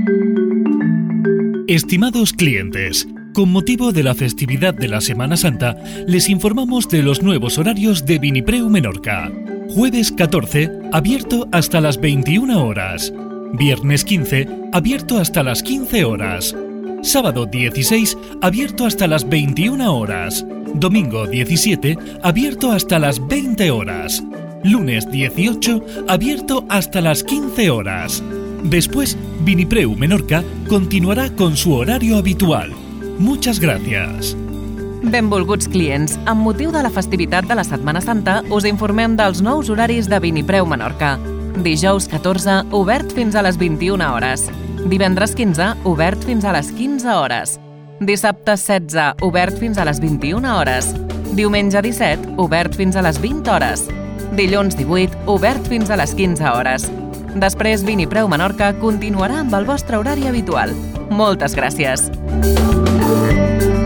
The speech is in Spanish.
Estimados clientes, con motivo de la festividad de la Semana Santa, les informamos de los nuevos horarios de Vinipreu Menorca. Jueves 14, abierto hasta las 21 horas. Viernes 15, abierto hasta las 15 horas. Sábado 16, abierto hasta las 21 horas. Domingo 17, abierto hasta las 20 horas. Lunes 18, abierto hasta las 15 horas. Después, Vinipreu Menorca continuarà con su horario habitual. Muchas gracias. Benvolguts clients, amb motiu de la festivitat de la Setmana Santa, us informem dels nous horaris de Vinipreu Menorca. Dijous 14, obert fins a les 21 hores. Divendres 15, obert fins a les 15 hores. Dissabte 16, obert fins a les 21 hores. Diumenge 17, obert fins a les 20 hores. Dilluns 18, obert fins a les 15 hores. Després, Vinipreu Menorca continuarà amb el vostre horari habitual. Moltes gràcies.